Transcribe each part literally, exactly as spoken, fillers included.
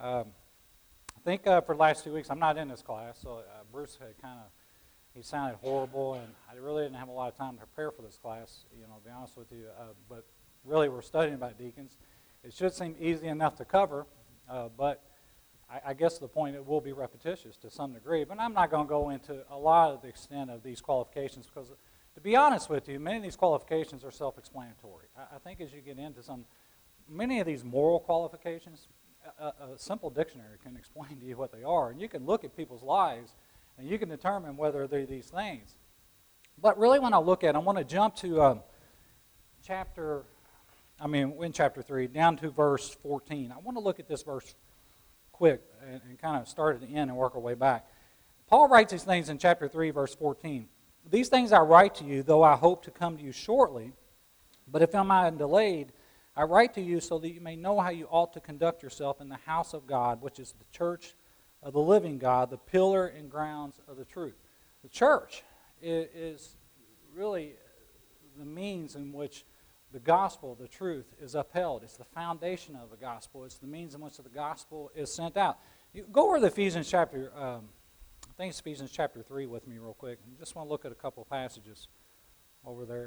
Um, I think uh, for the last two weeks, I'm not in this class, so uh, Bruce had kind of, he sounded horrible, and I really didn't have a lot of time to prepare for this class, you know, to be honest with you. Uh, but really, we're studying about deacons. It should seem easy enough to cover, uh, but I, I guess the point, it will be repetitious to some degree. But I'm not going to go into a lot of the extent of these qualifications because, to be honest with you, many of these qualifications are self-explanatory. I, I think as you get into some, many of these moral qualifications, a, a simple dictionary can explain to you what they are. And you can look at people's lives and you can determine whether they're these things. But really when I look at it, I want to jump to um, chapter, I mean in chapter three, down to verse fourteen. I want to look at this verse quick and, and kind of start at the end and work our way back. Paul writes these things in chapter three, verse fourteen. These things I write to you, though I hope to come to you shortly. But if I am delayed, I write to you so that you may know how you ought to conduct yourself in the house of God, which is the church of the living God, the pillar and grounds of the truth. The church is really the means in which the gospel, the truth, is upheld. It's the foundation of the gospel. It's the means in which the gospel is sent out. You go over to Ephesians chapter, um, I think it's Ephesians chapter three with me real quick. I just want to look at a couple of passages over there.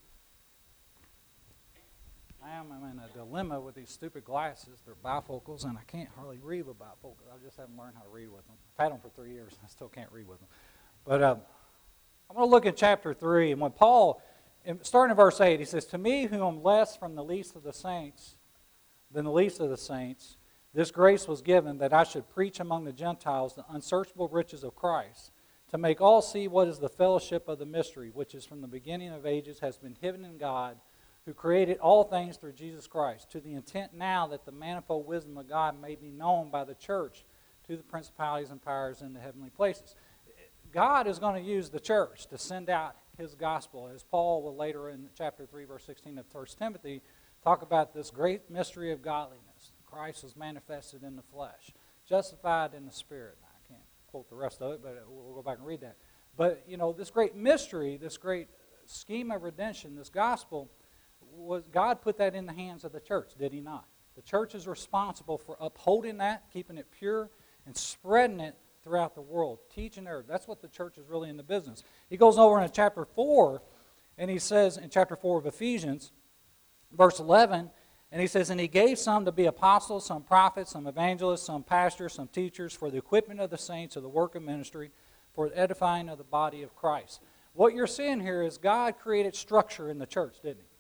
I am I'm in a dilemma with these stupid glasses. They're bifocals, and I can't hardly read with bifocals. I just haven't learned how to read with them. I've had them for three years, and I still can't read with them. But um, I'm going to look at chapter three, and when Paul, starting in verse eight, he says, "To me, who am less from the least of the saints than the least of the saints, this grace was given that I should preach among the Gentiles the unsearchable riches of Christ, to make all see what is the fellowship of the mystery, which is from the beginning of ages has been hidden in God, who created all things through Jesus Christ, to the intent now that the manifold wisdom of God may be known by the church to the principalities and powers in the heavenly places." God is going to use the church to send out His gospel, as Paul will later in chapter three, verse sixteen of First Timothy, talk about this great mystery of godliness. Christ was manifested in the flesh, justified in the spirit. Now, I can't quote the rest of it, but we'll go back and read that. But, you know, this great mystery, this great scheme of redemption, this gospel, was God put that in the hands of the church, did He not? The church is responsible for upholding that, keeping it pure, and spreading it throughout the world, teaching everyone. That's what the church is really in the business. He goes over in chapter four, and he says in chapter four of Ephesians, verse eleven, and he says, "And He gave some to be apostles, some prophets, some evangelists, some pastors, some teachers, for the equipment of the saints, of the work of ministry, for the edifying of the body of Christ." What you're seeing here is God created structure in the church, didn't He?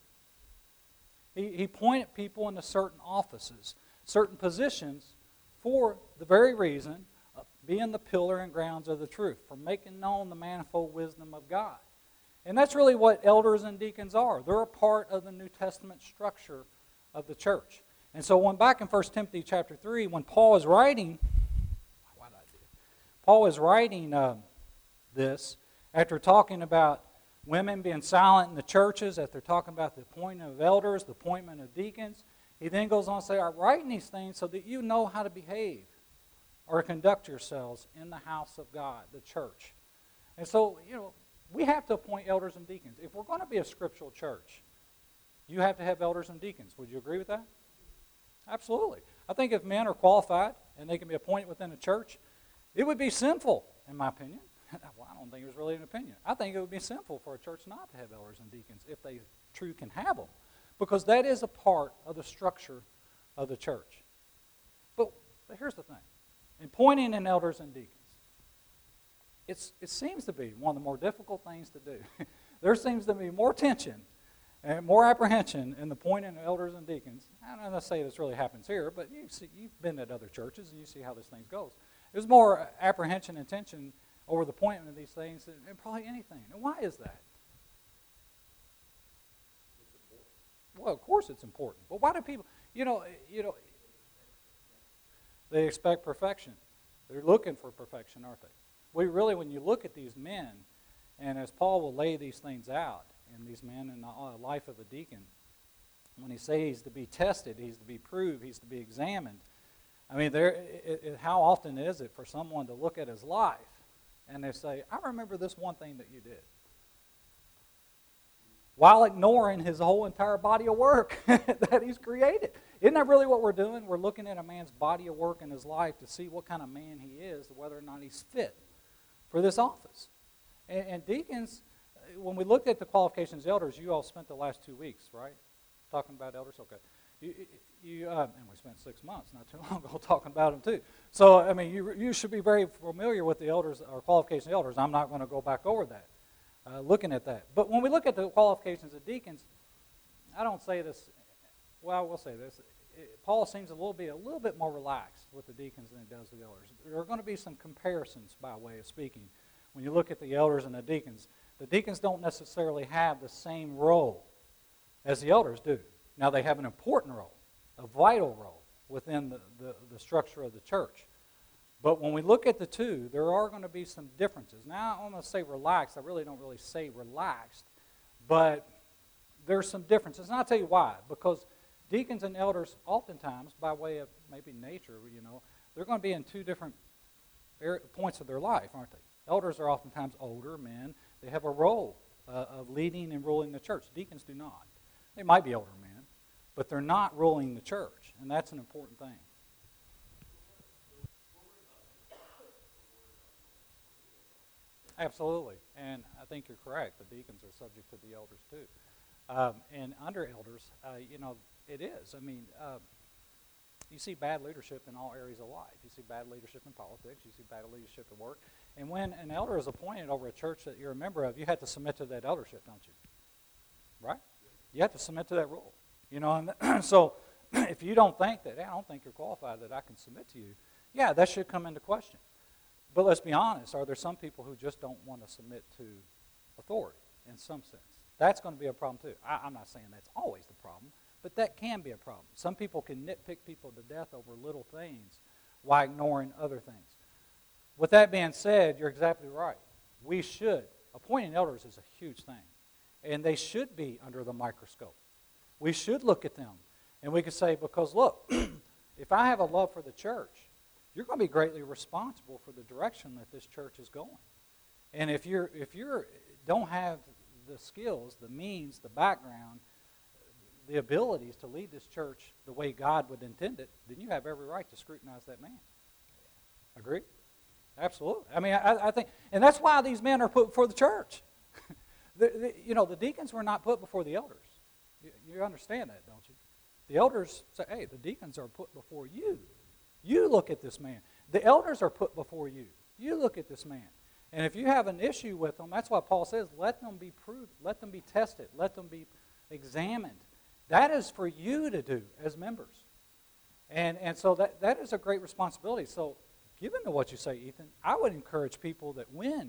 He, he pointed people into certain offices, certain positions, for the very reason of being the pillar and grounds of the truth, for making known the manifold wisdom of God. And that's really what elders and deacons are. They're a part of the New Testament structure of the church. And so when back in First Timothy chapter three, when Paul is writing, what did I do? Paul is writing uh, this after talking about women being silent in the churches, after talking about the appointment of elders, the appointment of deacons. He then goes on to say, "I'm writing these things so that you know how to behave or conduct yourselves in the house of God," the church. And so, you know, we have to appoint elders and deacons. If we're going to be a scriptural church, you have to have elders and deacons. Would you agree with that? Absolutely. I think if men are qualified and they can be appointed within a church, it would be sinful, in my opinion. Well, I don't think it was really an opinion. I think it would be sinful for a church not to have elders and deacons if they truly can have them, because that is a part of the structure of the church. But, but here's the thing. In appointing in elders and deacons, it's, it seems to be one of the more difficult things to do. There seems to be more tension and more apprehension in the appointing of elders and deacons. I don't know to say this really happens here, but you see, you've been at other churches and you see how this thing goes. There's more apprehension and tension over the appointment of these things than probably anything. And why is that? Well, of course it's important. But why do people, you know, you know, they expect perfection. They're looking for perfection, aren't they? We really, when you look at these men, and as Paul will lay these things out, and these men in the life of a deacon, when he says he's to be tested, he's to be proved, he's to be examined. I mean, there. It, it, how often is it for someone to look at his life and they say, "I remember this one thing that you did," while ignoring his whole entire body of work that he's created? Isn't that really what we're doing? We're looking at a man's body of work in his life to see what kind of man he is, whether or not he's fit for this office. And, and deacons, when we looked at the qualifications of elders, you all spent the last two weeks, right, talking about elders? Okay. You, you uh, and we spent six months not too long ago talking about them too. So, I mean, you you should be very familiar with the elders or qualifications of elders. I'm not going to go back over that, uh, looking at that. But when we look at the qualifications of deacons, I don't say this, well, I will say this. It, Paul seems a little bit, a little bit more relaxed with the deacons than he does the elders. There are going to be some comparisons by way of speaking. When you look at the elders and the deacons, the deacons don't necessarily have the same role as the elders do. Now, they have an important role, a vital role within the, the, the structure of the church. But when we look at the two, there are going to be some differences. Now, I'm going to say relaxed. I really don't really say relaxed, but there's some differences. And I'll tell you why. Because deacons and elders, oftentimes, by way of maybe nature, you know, they're going to be in two different points of their life, aren't they? Elders are oftentimes older men. They have a role uh, of leading and ruling the church. Deacons do not. They might be older men, but they're not ruling the church, and that's an important thing. Absolutely, and I think you're correct. The deacons are subject to the elders too. Um, and under elders, uh, you know, it is. I mean, uh, you see bad leadership in all areas of life. You see bad leadership in politics. You see bad leadership at work. And when an elder is appointed over a church that you're a member of, you have to submit to that eldership, don't you? Right? You have to submit to that rule. You know, and so if you don't think that, hey, I don't think you're qualified, that I can submit to you, yeah, that should come into question. But let's be honest, are there some people who just don't want to submit to authority in some sense? That's going to be a problem too. I, I'm not saying that's always the problem, but that can be a problem. Some people can nitpick people to death over little things while ignoring other things. With that being said, you're exactly right. We should. Appointing elders is a huge thing. And they should be under the microscope. We should look at them. And we could say, because look, if I have a love for the church, you're going to be greatly responsible for the direction that this church is going. And if you're if you're don't have the skills, the means, the background, the abilities to lead this church the way God would intend it, then you have every right to scrutinize that man. Agree? Absolutely. I mean, I, I think, and that's why these men are put before the church. The, the, you know, the deacons were not put before the elders. You, you understand that, don't you? The elders say, hey, the deacons are put before you. You look at this man. The elders are put before you. You look at this man. And if you have an issue with them, that's why Paul says, let them be proved, let them be tested, let them be examined. That is for you to do as members. And, and so that, that is a great responsibility. So given to what you say, Ethan, I would encourage people that when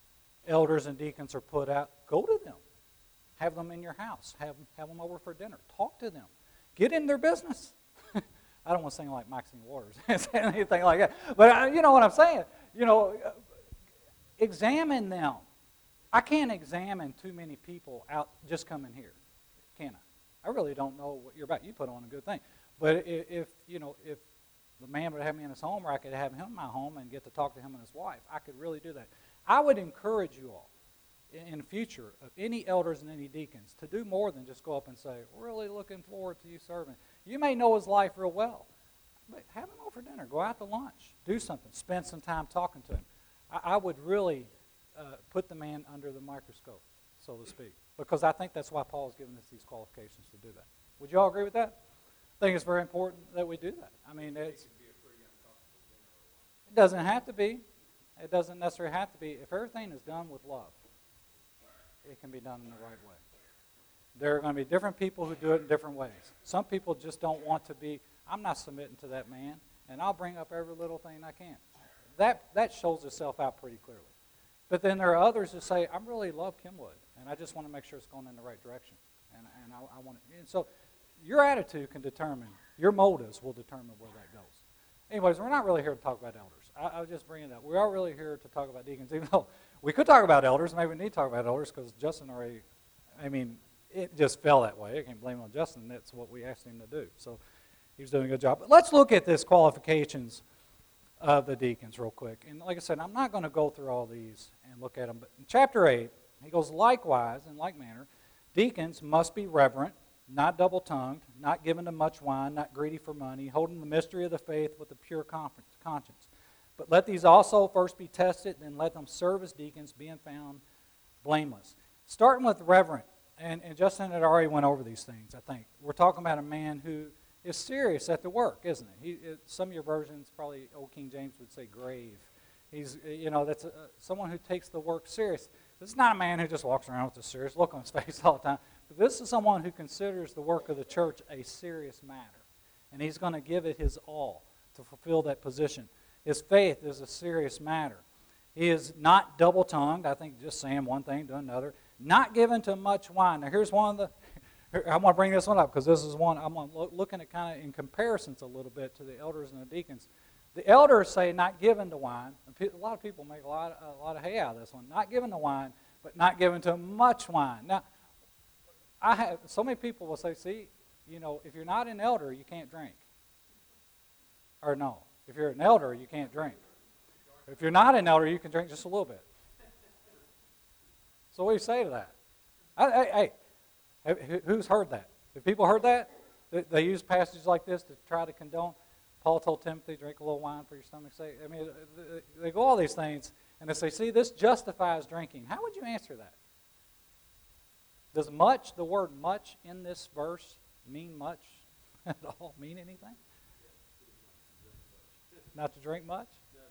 elders and deacons are put out, go to them. Have them in your house. Have, have them over for dinner. Talk to them. Get in their business. I don't want to sing like Maxine Waters, anything like that. But uh, you know what I'm saying. You know, uh, examine them. I can't examine too many people out just coming here, can I? I really don't know what you're about. You put on a good thing. But if, if you know, if the man would have me in his home, or I could have him in my home and get to talk to him and his wife, I could really do that. I would encourage you all in the future of any elders and any deacons to do more than just go up and say, we're really looking forward to you serving. You may know his life real well, but have him over for dinner. Go out to lunch. Do something. Spend some time talking to him. I, I would really uh, put the man under the microscope, so to speak, because I think that's why Paul has given us these qualifications to do that. Would you all agree with that? I think it's very important that we do that. I mean, it's, it doesn't have to be. It doesn't necessarily have to be. If everything is done with love, it can be done in the right way. There are going to be different people who do it in different ways. Some people just don't want to be, I'm not submitting to that man, and I'll bring up every little thing I can. That that shows itself out pretty clearly. But then there are others who say, I really love Kenwood, and I just want to make sure it's going in the right direction. And, and I, I want to, and so your attitude can determine, your motives will determine where that goes. Anyways, we're not really here to talk about elders. I, I was just bringing it up. We are really here to talk about deacons, even though we could talk about elders. Maybe we need to talk about elders because Justin already, I mean, it just fell that way. I can't blame it on Justin. That's what we asked him to do. So he was doing a good job. But let's look at this qualifications of the deacons real quick. And like I said, I'm not going to go through all these and look at them. But in chapter eight, he goes, likewise, in like manner, deacons must be reverent, not double-tongued, not given to much wine, not greedy for money, holding the mystery of the faith with a pure conscience. But let these also first be tested, then let them serve as deacons, being found blameless. Starting with reverent, and, and Justin had already went over these things, I think. We're talking about a man who is serious at the work, isn't it? He, it some of your versions, probably Old King James would say grave. He's, you know, that's a, someone who takes the work serious. This is not a man who just walks around with a serious look on his face all the time. But this is someone who considers the work of the church a serious matter. And he's going to give it his all to fulfill that position. His faith is a serious matter. He is not double-tongued. I think just saying one thing to another. Not given to much wine. Now here's one of the... I want to bring this one up because this is one I'm looking at kind of in comparisons a little bit to the elders and the deacons. The elders say not given to wine. A lot of people make a lot of, a lot of hay out of this one. Not given to wine, but not given to much wine. Now, I have so many people will say, see, you know, if you're not an elder, you can't drink. Or no, if you're an elder, you can't drink. If you're not an elder, you can drink just a little bit. So what do you say to that? Hey, hey, who's heard that? Have people heard that? They use passages like this to try to condone. Paul told Timothy, drink a little wine for your stomach's sake. I mean, they go all these things, and they say, see, this justifies drinking. How would you answer that? Does much, the word much in this verse, mean much at all? Mean anything? Not to drink much?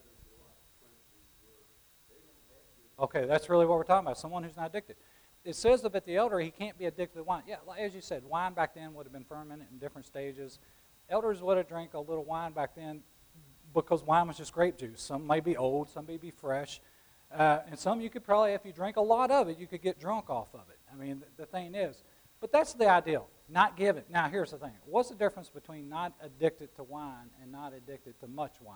Okay, that's really what we're talking about, someone who's not addicted. It says that the elder, he can't be addicted to wine. Yeah, as you said, wine back then would have been fermented in different stages. Elders would have drank a little wine back then because wine was just grape juice. Some may be old, some may be fresh. Uh, and some you could probably, if you drank a lot of it, you could get drunk off of it. I mean, the, the thing is. But that's the ideal, not give it. Now, here's the thing. What's the difference between not addicted to wine and not addicted to much wine?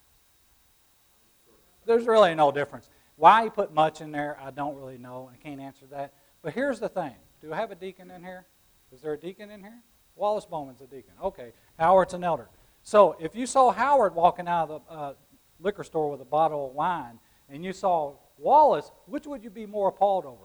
There's really no difference. Why he put much in there, I don't really know. I can't answer that. But here's the thing. Do I have a deacon in here? Is there a deacon in here? Wallace Bowman's a deacon. Okay. Howard's an elder. So if you saw Howard walking out of the uh, liquor store with a bottle of wine and you saw Wallace, which would you be more appalled over?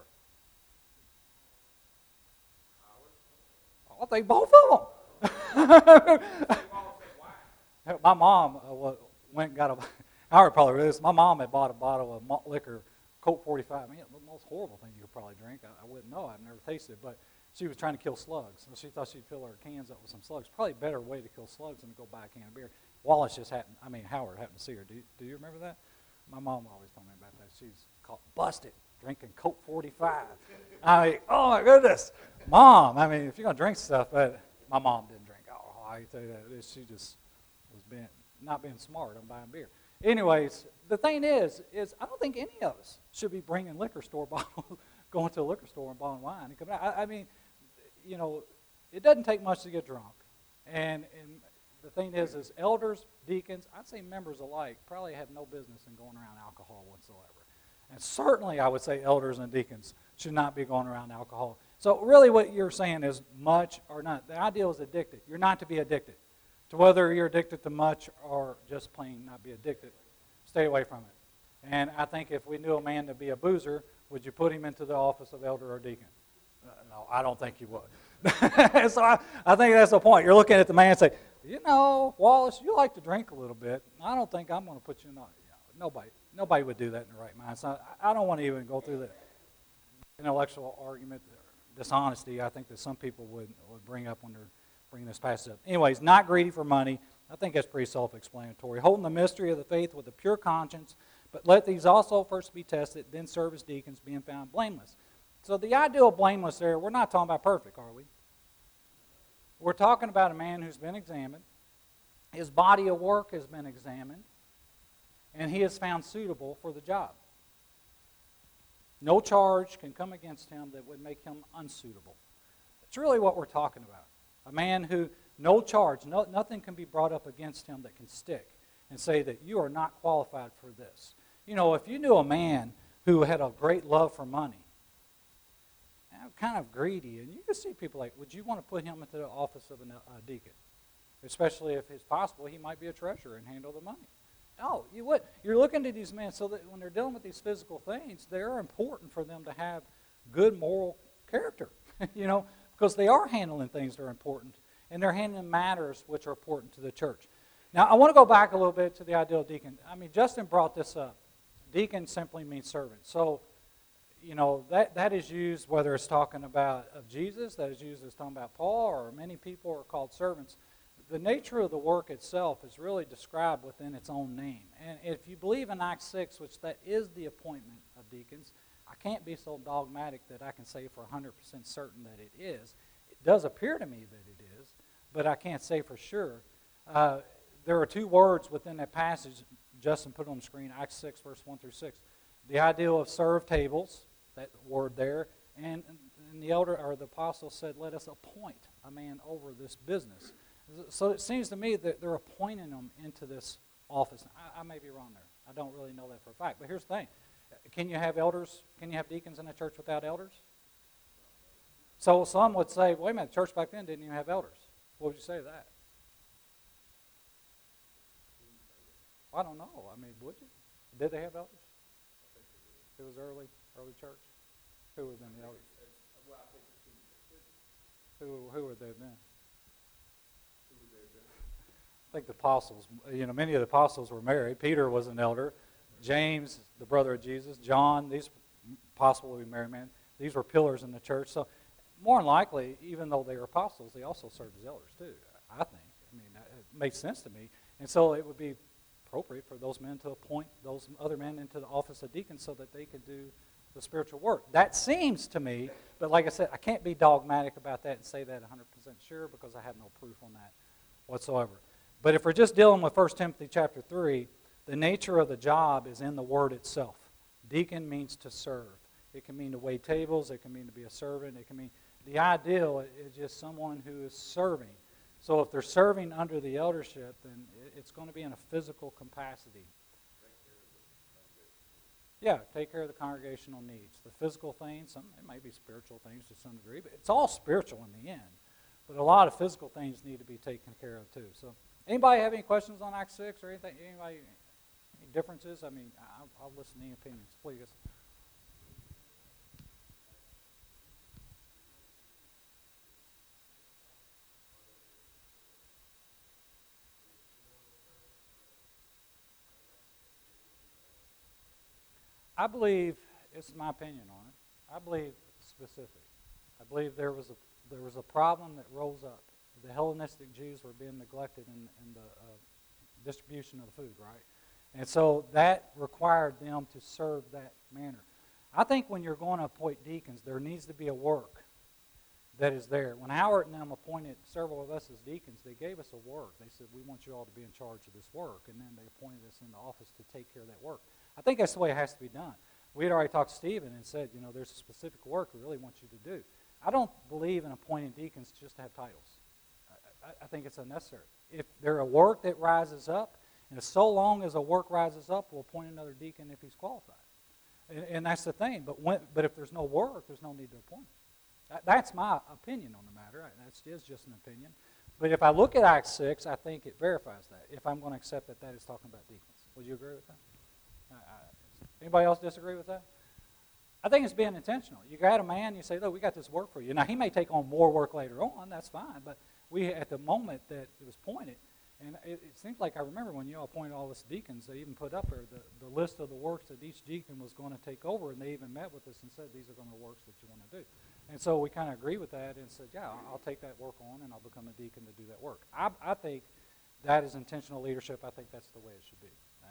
I think both of them. My mom uh, went and got a... Howard probably really is. My mom had bought a bottle of malt liquor, Colt forty-five. I mean, the most horrible thing you could probably drink. I, I wouldn't know. I've never tasted it. But she was trying to kill slugs. So she thought she'd fill her cans up with some slugs. Probably a better way to kill slugs than to go buy a can of beer. Wallace just happened, I mean, Howard happened to see her. Do you, do you remember that? My mom always told me about that. She's caught busted drinking Colt forty-five. I mean, oh my goodness. Mom, I mean, if you're going to drink stuff, but my mom didn't drink alcohol. I can tell you that. She just was being, not being smart on buying beer. Anyways, the thing is, is I don't think any of us should be bringing liquor store bottles, going to a liquor store and buying wine. And coming out. I, I mean, you know, it doesn't take much to get drunk. And, and the thing is, is elders, deacons, I'd say members alike, probably have no business in going around alcohol whatsoever. And certainly I would say elders and deacons should not be going around alcohol. So really what you're saying is much or not. The ideal is addicted. You're not to be addicted. To whether you're addicted to much or just plain not be addicted, stay away from it. And I think if we knew a man to be a boozer, would you put him into the office of elder or deacon? Uh, no, I don't think you would. So I, I think that's the point. You're looking at the man and say, you know, Wallace, you like to drink a little bit. I don't think I'm going to put you in. You know, nobody, nobody would do that in the right mind. So I, I don't want to even go through the intellectual argument, dishonesty. I think that some people would, would bring up when they're bring this passage up. Anyways, not greedy for money. I think that's pretty self-explanatory. Holding the mystery of the faith with a pure conscience, but let these also first be tested, then serve as deacons, being found blameless. So the ideal blameless there, we're not talking about perfect, are we? We're talking about a man who's been examined. His body of work has been examined, and he is found suitable for the job. No charge can come against him that would make him unsuitable. That's really what we're talking about. A man who, no charge, no, nothing can be brought up against him that can stick and say that you are not qualified for this. You know, if you knew a man who had a great love for money, kind of greedy, and you can see people like, would you want to put him into the office of a deacon? Especially if it's possible he might be a treasurer and handle the money. No, you would. You're looking at these men so that when they're dealing with these physical things, they're important for them to have good moral character. You know, because they are handling things that are important, and they're handling matters which are important to the church. Now, I want to go back a little bit to the idea of deacon. I mean, Justin brought this up. Deacon simply means servant. So, you know, that, that is used, whether it's talking about of Jesus, that is used as talking about Paul, or many people are called servants. The nature of the work itself is really described within its own name. And if you believe in Acts six, which that is the appointment of deacons, I can't be so dogmatic that I can say for one hundred percent certain that it is. It does appear to me that it is, but I can't say for sure. Uh, there are two words within that passage Justin put on the screen, Acts six, verse one through six. The idea of serve tables, that word there, and, and the elder or the apostle said, let us appoint a man over this business. So it seems to me that they're appointing them into this office. I, I may be wrong there. I don't really know that for a fact. But here's the thing. Can you have elders? Can you have deacons in a church without elders? So some would say, wait a minute, the church back then didn't even have elders. What would you say to that? I don't know. I mean, would you? Did they have elders? It was early, early church. Who would have been the elders? Who, who would they have been? I think the apostles, you know, many of the apostles were married. Peter was an elder. James, the brother of Jesus. John, these possibly married men. These were pillars in the church. So more than likely, even though they were apostles, they also served as elders too, I think. I mean, it makes sense to me. And so it would be appropriate for those men to appoint those other men into the office of deacons so that they could do the spiritual work. That seems to me, but like I said, I can't be dogmatic about that and say that one hundred percent sure because I have no proof on that whatsoever. But if we're just dealing with First Timothy chapter three, the nature of the job is in the word itself. Deacon means to serve. It can mean to wait tables. It can mean to be a servant. It can mean, the ideal is just someone who is serving. So if they're serving under the eldership, then it's going to be in a physical capacity. Yeah, take care of the congregational needs. The physical things, some, it may be spiritual things to some degree, but it's all spiritual in the end. But a lot of physical things need to be taken care of too. So anybody have any questions on Acts six or anything? Anybody, any differences? I mean, I'll, I'll listen to any opinions, please. I believe, it's my opinion on it, I believe specific. I believe there was a there was a problem that rose up. The Hellenistic Jews were being neglected in, in the uh, distribution of the food, right? And so that required them to serve that manner. I think when you're going to appoint deacons, there needs to be a work that is there. When Howard and them appointed several of us as deacons, they gave us a work. They said, we want you all to be in charge of this work. And then they appointed us in the office to take care of that work. I think that's the way it has to be done. We had already talked to Stephen and said, you know, there's a specific work we really want you to do. I don't believe in appointing deacons just to have titles. I, I, I think it's unnecessary. If there's a work that rises up, and so long as a work rises up, we'll appoint another deacon if he's qualified. And, and that's the thing. But when, but if there's no work, there's no need to appoint him. That, that's my opinion on the matter. That's is just an opinion. But if I look at Acts six, I think it verifies that, if I'm going to accept that that is talking about deacons. Would you agree with that? Uh, anybody else disagree with that? I think it's being intentional. You got a man, you say, look, we got this work for you. Now, he may take on more work later on. That's fine. But we, at the moment that it was pointed, and it, it seems like I remember when you all appointed all us deacons, they even put up there the, the list of the works that each deacon was going to take over, and they even met with us and said, these are going to be the works that you want to do. And so we kind of agree with that and said, yeah, I'll take that work on, and I'll become a deacon to do that work. I, I think that is intentional leadership. I think that's the way it should be. Uh,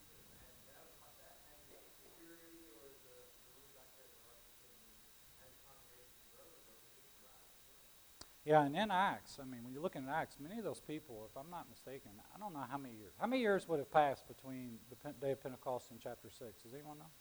Yeah, and in Acts, I mean, when you're looking at Acts, many of those people, if I'm not mistaken, I don't know how many years. How many years would have passed between the day of Pentecost and chapter six? Does anyone know?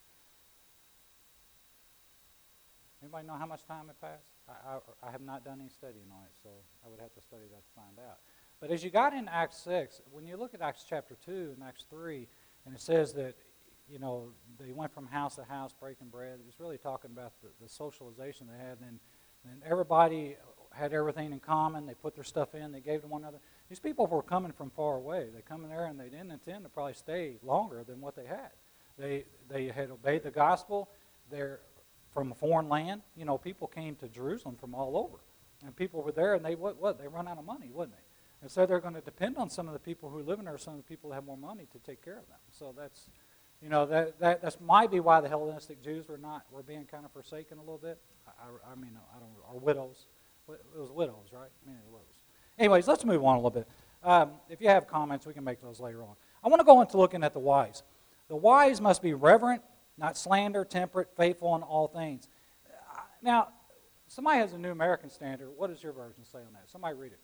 Anybody know how much time had passed? I, I, I have not done any studying on it, so I would have to study that to find out. But as you got in Acts six, when you look at Acts chapter two and Acts three, and it says that, you know, they went from house to house breaking bread, it was really talking about the, the socialization they had, and, and everybody had everything in common. They put their stuff in. They gave to one another. These people were coming from far away. They come in there, and they didn't intend to probably stay longer than what they had. They they had obeyed the gospel. They're from a foreign land. You know, people came to Jerusalem from all over. And people were there, and they what, what they run out of money, wouldn't they? And so they're going to depend on some of the people who live in there, some of the people who have more money to take care of them. So that's, you know, that that that's might be why the Hellenistic Jews were not were being kind of forsaken a little bit. I, I, I mean, I don't, or widows. It was widows, right? I mean, widows. Anyways, let's move on a little bit. Um, if you have comments, we can make those later on. I want to go into looking at the wise. The wise must be reverent, not slander, temperate, faithful in all things. Uh, now, somebody has a New American Standard. What does your version say on that? Somebody read it.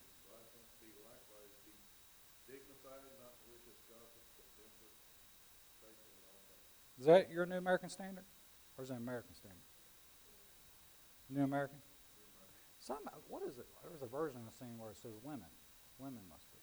Is that your New American Standard? Or is that American Standard? New American? Some, what is it? There's a version I've seen where it says women. Women must be.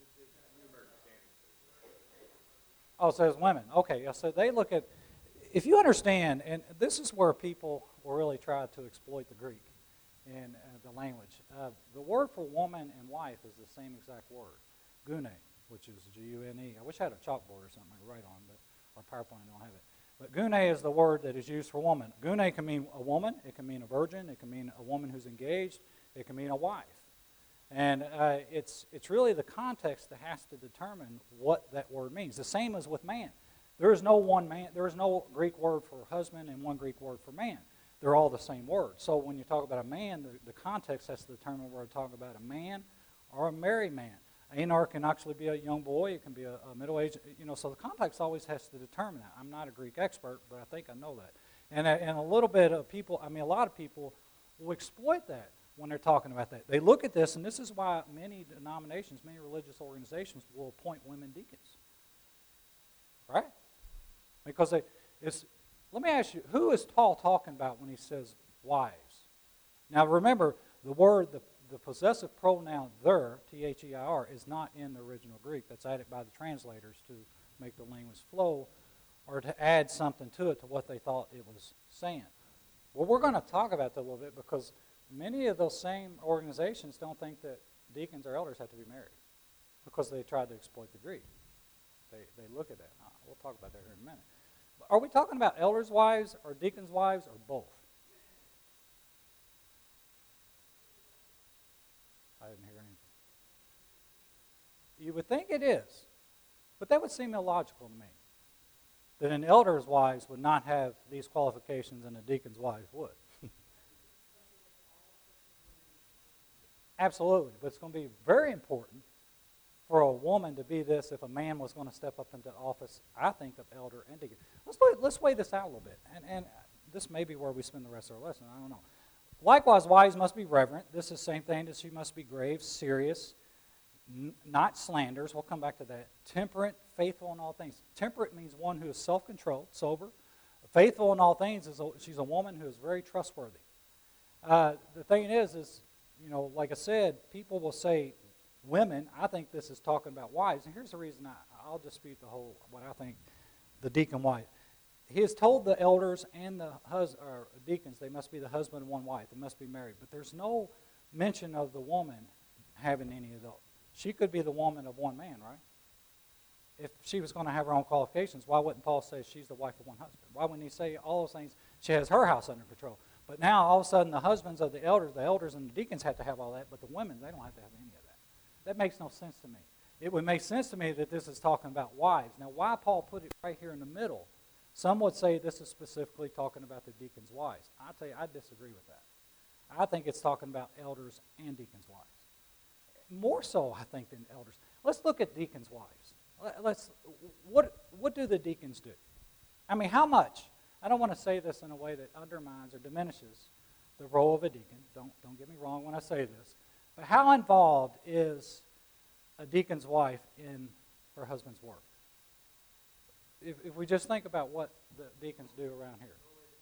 Oh, it says women. Okay, yeah, so they look at, if you understand, and this is where people will really try to exploit the Greek and uh, the language. Uh, the word for woman and wife is the same exact word, gune, which is G U N E. I wish I had a chalkboard or something I could write on, but our PowerPoint don't have it. But gune is the word that is used for woman. Gune can mean a woman. It can mean a virgin. It can mean a woman who's engaged. It can mean a wife. And uh, it's it's really the context that has to determine what that word means. The same as with man. There is no one man. There is no Greek word for husband and one Greek word for man. They're all the same word. So when you talk about a man, the, the context has to determine whether we're talking about a man or a married man. Anar can actually be a young boy. It can be a, a middle-aged, you know, so the context always has to determine that. I'm not a Greek expert, but I think I know that. And, and a little bit of people, I mean, a lot of people will exploit that when they're talking about that. They look at this, and this is why many denominations, many religious organizations will appoint women deacons. Right? Because they, it's, let me ask you, who is Paul talking about when he says wives? Now remember, the word, the The possessive pronoun there, T H E I R, is not in the original Greek. That's added by the translators to make the language flow or to add something to it to what they thought it was saying. Well, we're going to talk about that a little bit because many of those same organizations don't think that deacons or elders have to be married because they tried to exploit the Greek. They, they look at that. Uh, we'll talk about that here in a minute. But are we talking about elders' wives or deacons' wives or both? I didn't hear anything. You would think it is, but that would seem illogical to me. That an elder's wives would not have these qualifications and a deacon's wife would. Absolutely, but it's going to be very important for a woman to be this if a man was going to step up into office, I think, of elder and deacon. Let's, let's weigh this out a little bit, and, and this may be where we spend the rest of our lesson, I don't know. Likewise, wives must be reverent. This is the same thing as she must be grave, serious, n- not slanders. We'll come back to that. Temperate, faithful in all things. Temperate means one who is self-controlled, sober. Faithful in all things is a, she's a woman who is very trustworthy. Uh, the thing is, is you know, like I said, people will say women. I think this is talking about wives, and here's the reason I, I'll dispute the whole what I think the deacon wife. He has told the elders and the hus- or deacons they must be the husband of one wife. They must be married. But there's no mention of the woman having any of those. She could be the woman of one man, right? If she was going to have her own qualifications, why wouldn't Paul say she's the wife of one husband? Why wouldn't he say all those things? She has her house under control. But now all of a sudden the husbands of the elders, the elders and the deacons have to have all that, but the women, they don't have to have any of that. That makes no sense to me. It would make sense to me that this is talking about wives. Now, why Paul put it right here in the middle? Some would say this is specifically talking about the deacons' wives. I tell you, I disagree with that. I think it's talking about elders and deacons' wives. More so, I think, than elders. Let's look at deacons' wives. Let's. What what do the deacons do? I mean, how much? I don't want to say this in a way that undermines or diminishes the role of a deacon. Don't don't get me wrong when I say this. But how involved is a deacon's wife in her husband's work? If, if we just think about what the deacons do around here.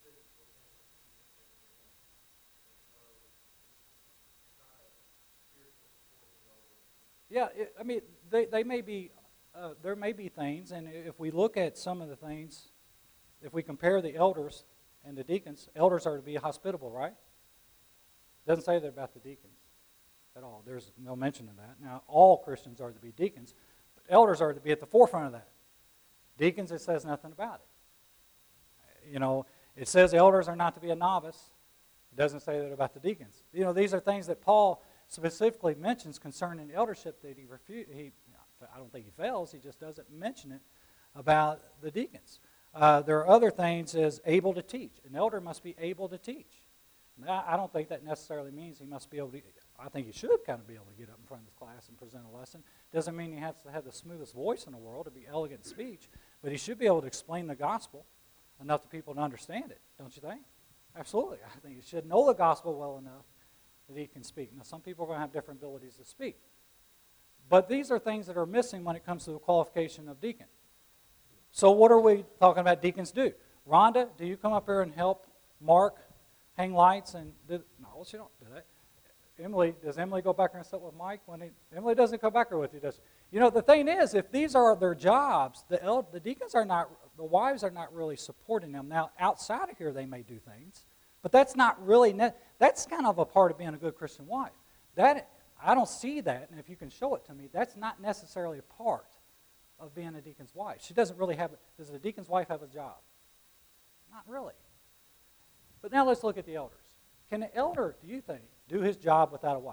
Yeah, it, I mean, they, they may be, uh, there may be things, and if we look at some of the things, if we compare the elders and the deacons, elders are to be hospitable, right? It doesn't say that about the deacons at all. There's no mention of that. Now, all Christians are to be deacons, but elders are to be at the forefront of that. Deacons, it says nothing about it. You know, it says elders are not to be a novice. It doesn't say that about the deacons. You know, these are things that Paul specifically mentions concerning eldership that he refu- he I don't think he fails, he just doesn't mention it about the deacons. Uh, there are other things as able to teach. An elder must be able to teach. Now, I don't think that necessarily means he must be able to, I think he should kind of be able to get up in front of his class and present a lesson. Doesn't mean he has to have the smoothest voice in the world to be elegant in speech, but he should be able to explain the gospel enough to people to understand it, don't you think? Absolutely. I think he should know the gospel well enough that he can speak. Now, some people are going to have different abilities to speak. But these are things that are missing when it comes to the qualification of deacon. So what are we talking about deacons do? Rhonda, do you come up here and help Mark hang lights? And do, no, she don't do that. Emily, does Emily go back there and sit with Mike? When he, Emily doesn't come back here with you, does she? You know, the thing is, if these are their jobs, the, el- the deacons are not, the wives are not really supporting them. Now, outside of here, they may do things, but that's not really, ne- that's kind of a part of being a good Christian wife. That I don't see that, and if you can show it to me, that's not necessarily a part of being a deacon's wife. She doesn't really have, does a deacon's wife have a job? Not really. But now let's look at the elders. Can an elder, do you think, do his job without a wife?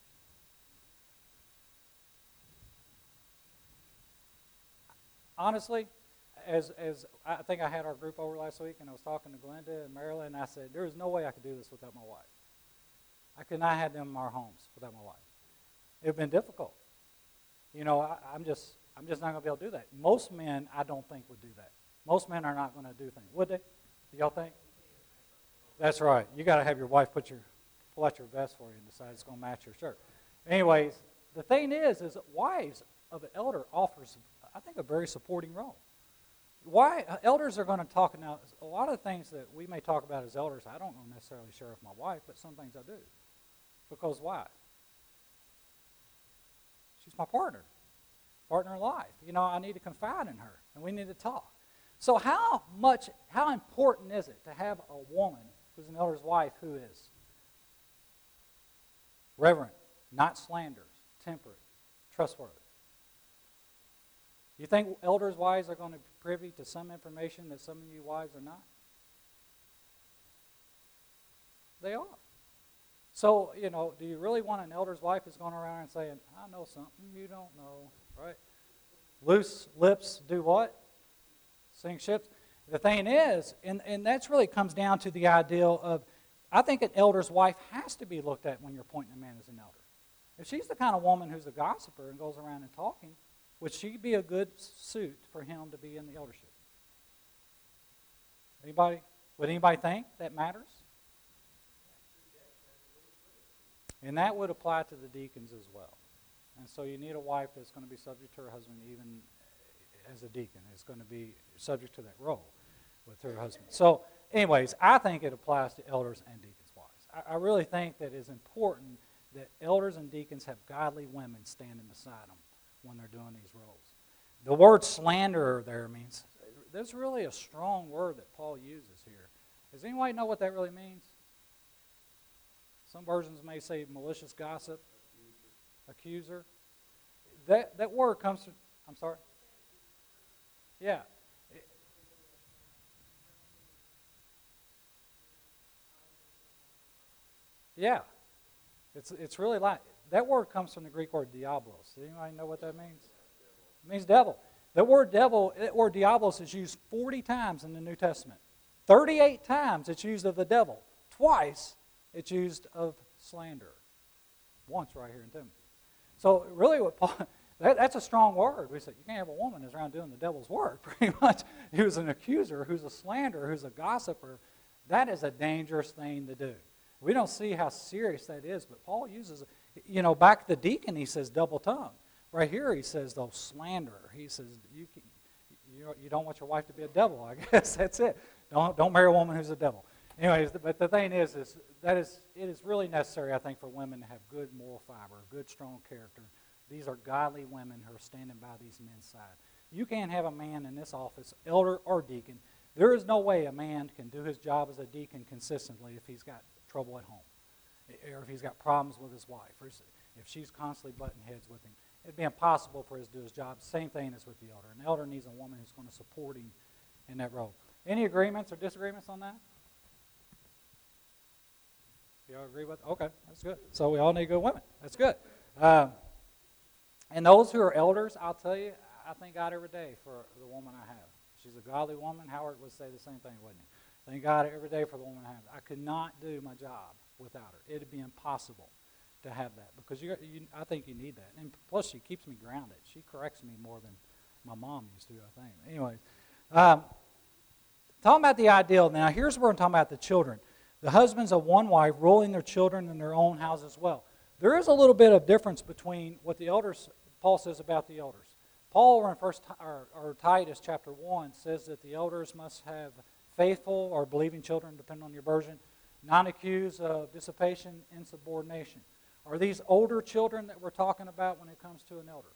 Honestly, as as I think I had our group over last week, and I was talking to Glenda and Marilyn, and I said, there is no way I could do this without my wife. I could not have them in our homes without my wife. It would have been difficult. You know, I, I'm just I'm just not going to be able to do that. Most men, I don't think, would do that. Most men are not going to do things. Would they? Do y'all think? That's right. You got to have your wife put your pull out your vest for you and decide it's going to match your shirt. Anyways, the thing is, is that wives of an elder offers, I think, a very supporting role. Why elders are going to talk now? A lot of the things that we may talk about as elders, I don't necessarily share with my wife, but some things I do. Because why? She's my partner, partner in life. You know, I need to confide in her, and we need to talk. So how much, how important is it to have a woman who's an elder's wife who is reverent, not slanderous, temperate, trustworthy? You think elders' wives are going to be privy to some information that some of you wives are not? They are. So, you know, do you really want an elder's wife who's going around and saying, I know something you don't know, right? Loose lips do what? Sing ships. The thing is, and, and that's really comes down to the ideal of, I think an elder's wife has to be looked at when you're appointing a man as an elder. If she's the kind of woman who's a gossiper and goes around and talking, would she be a good suit for him to be in the eldership? Anybody? Would anybody think that matters? And that would apply to the deacons as well. And so you need a wife that's going to be subject to her husband even as a deacon. It's going to be subject to that role with her husband. So anyways, I think it applies to elders and deacons' wives. I, I really think that it's important that elders and deacons have godly women standing beside them when they're doing these roles. The word slanderer there means, there's really a strong word that Paul uses here. Does anybody know what that really means? Some versions may say malicious gossip, accuser. accuser. That that word comes from, I'm sorry? Yeah. Yeah. It's it's really like, that word comes from the Greek word diablos. Does anybody know what that means? It means devil. That word devil, that word diablos is used forty times in the New Testament. thirty-eight times it's used of the devil. Twice it's used of slander. Once right here in Timothy. So really what Paul, that, that's a strong word. We said you can't have a woman who's around doing the devil's work, pretty much. Who's an accuser, who's a slanderer, who's a gossiper. That is a dangerous thing to do. We don't see how serious that is, but Paul uses, you know, back to the deacon, he says double tongue. Right here he says, though, slanderer. He says, you, you, you don't want your wife to be a devil, I guess. That's it. Don't, don't marry a woman who's a devil. Anyways, but the thing is, is that is it is really necessary, I think, for women to have good moral fiber, good, strong character. These are godly women who are standing by these men's side. You can't have a man in this office, elder or deacon. There is no way a man can do his job as a deacon consistently if he's got trouble at home, or if he's got problems with his wife, or if she's constantly butting heads with him. It'd be impossible for him to do his job. Same thing as with the elder. An elder needs a woman who's going to support him in that role. Any agreements or disagreements on that? Y'all agree with? Okay, that's good. So we all need good women. That's good. Um, and those who are elders, I'll tell you, I thank God every day for the woman I have. She's a godly woman. Howard would say the same thing, wouldn't he? Thank God every day for the woman I have. I could not do my job without her. It'd be impossible to have that because you, you, I think you need that. And plus, she keeps me grounded. She corrects me more than my mom used to, I think. Anyways, um, talking about the ideal. Now, here's where I'm talking about the children. The husbands of one wife ruling their children in their own house as well. There is a little bit of difference between what the elders, Paul says about the elders. Paul in first or, or Titus chapter one says that the elders must have faithful or believing children, depending on your version, not accused of dissipation, insubordination. Are these older children that we're talking about when it comes to an elder?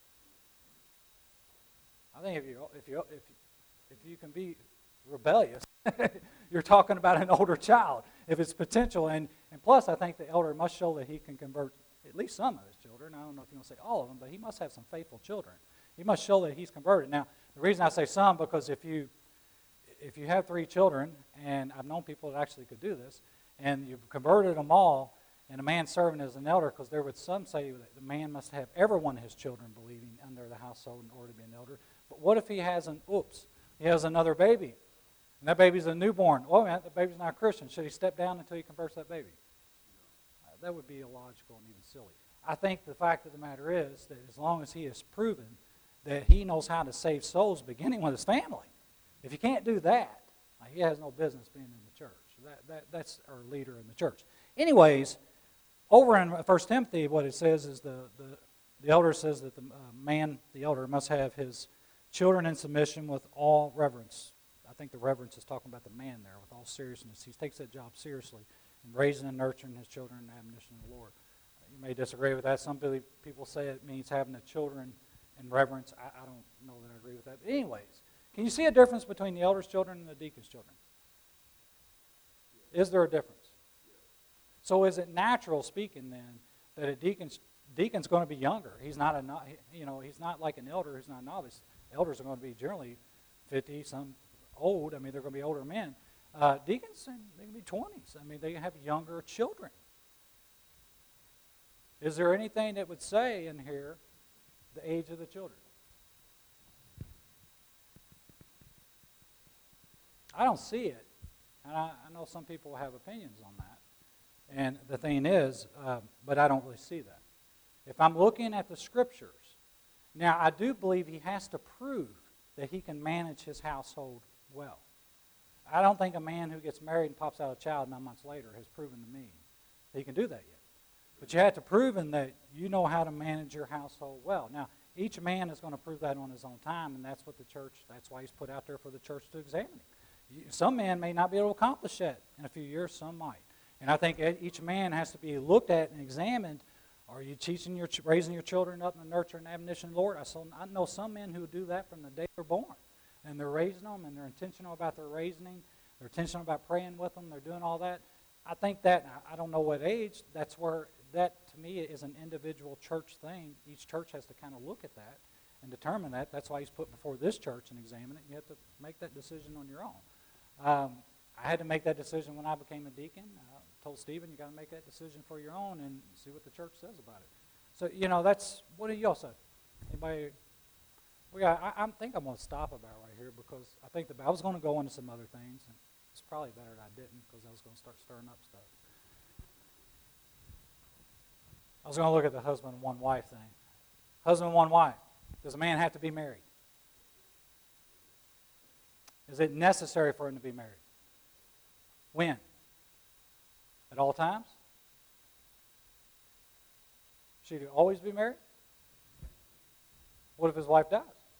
I think if you if you if if you can be rebellious, you're talking about an older child. If it's potential, and and plus, I think the elder must show that he can convert at least some of his children. I don't know if you want to say all of them, but he must have some faithful children. He must show that he's converted. Now, the reason I say some, because if you if you have three children, and I've known people that actually could do this, and you've converted them all, and a man serving as an elder, because there would some say that the man must have every one of his children believing under the household in order to be an elder. But what if he has an, oops, he has another baby, and that baby's a newborn. Oh, man, the baby's not a Christian. Should he step down until he converts that baby? Uh, that would be illogical and even silly. I think the fact of the matter is that as long as he has proven that he knows how to save souls beginning with his family, if you can't do that, he has no business being in the church. That, that, that's our leader in the church. Anyways, over in First Timothy, what it says is the, the, the elder says that the uh, man, the elder, must have his children in submission with all reverence. I think the reverence is talking about the man there with all seriousness. He takes that job seriously in raising and nurturing his children in the admonition of the Lord. Uh, you may disagree with that. Some people say it means having the children in reverence. I, I don't know that I agree with that. But anyways, can you see a difference between the elder's children and the deacon's children? Is there a difference? So is it natural speaking then that a deacon's deacon's going to be younger? He's not a you know he's not like an elder who's not a novice. Elders are going to be generally fifty, some old. I mean, they're going to be older men. Uh, deacons, they can be twenties. I mean, they have younger children. Is there anything that would say in here the age of the children? I don't see it. And I, I know some people have opinions on that. And the thing is, uh, but I don't really see that. If I'm looking at the Scriptures, now I do believe he has to prove that he can manage his household well. I don't think a man who gets married and pops out a child nine months later has proven to me that he can do that yet. But you have to prove that you know how to manage your household well. Now, each man is going to prove that on his own time, and that's what the church, that's why he's put out there for the church to examine him. Some men may not be able to accomplish that in a few years, some might. And I think each man has to be looked at and examined. Are you teaching your, raising your children up in the nurture and admonition of the Lord? I, saw, I know some men who do that from the day they're born. And they're raising them, and they're intentional about their raising. They're intentional about praying with them. They're doing all that. I think that, I don't know what age, that's where, that to me is an individual church thing. Each church has to kind of look at that and determine that. That's why he's put before this church and examine it. You have to make that decision on your own. Um, I had to make that decision when I became a deacon. I told Stephen, you got to make that decision for your own and see what the church says about it. So, you know, that's, what do y'all say? Anybody? We got, I, I think I'm going to stop about right here because I think the, I was going to go into some other things, and it's probably better that I didn't because I was going to start stirring up stuff. I was going to look at the husband and one wife thing. Husband and one wife. Does a man have to be married? Is it necessary for him to be married? When? At all times? Should he always be married? What if his wife dies?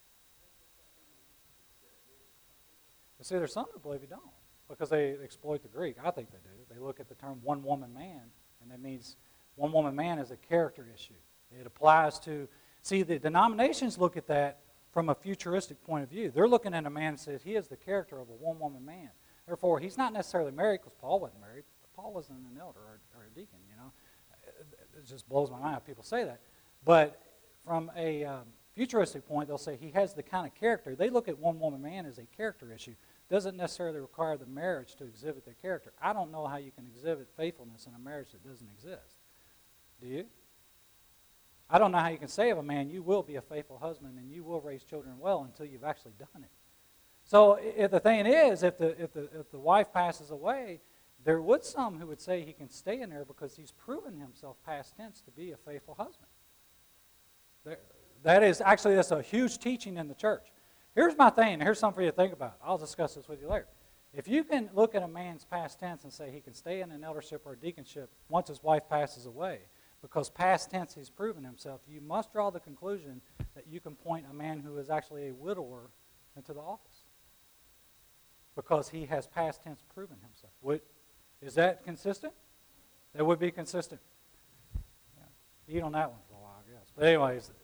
But see, there's some that believe he don't because they exploit the Greek. I think they do. They look at the term one-woman man, and that means one-woman man is a character issue. It applies to, see, the denominations look at that from a futuristic point of view. They're looking at a man and says he is the character of a one-woman man. Therefore, he's not necessarily married because Paul wasn't married. Paul wasn't an elder or, or a deacon, you know. It just blows my mind how people say that. But from a um, futuristic point, they'll say he has the kind of character. They look at one-woman man as a character issue. Doesn't necessarily require the marriage to exhibit their character. I don't know how you can exhibit faithfulness in a marriage that doesn't exist. Do you? I don't know how you can say of a man, you will be a faithful husband and you will raise children well until you've actually done it. So if the thing is, if the, if the, if the wife passes away, there would some who would say he can stay in there because he's proven himself past tense to be a faithful husband. There, that is, actually, that's a huge teaching in the church. Here's my thing. Here's something for you to think about. I'll discuss this with you later. If you can look at a man's past tense and say he can stay in an eldership or a deaconship once his wife passes away, because past tense he's proven himself, you must draw the conclusion that you can point a man who is actually a widower into the office. Because he has past tense proven himself. Would, is that consistent? That would be consistent. Yeah. Eat on that one for a while, I guess. But anyways,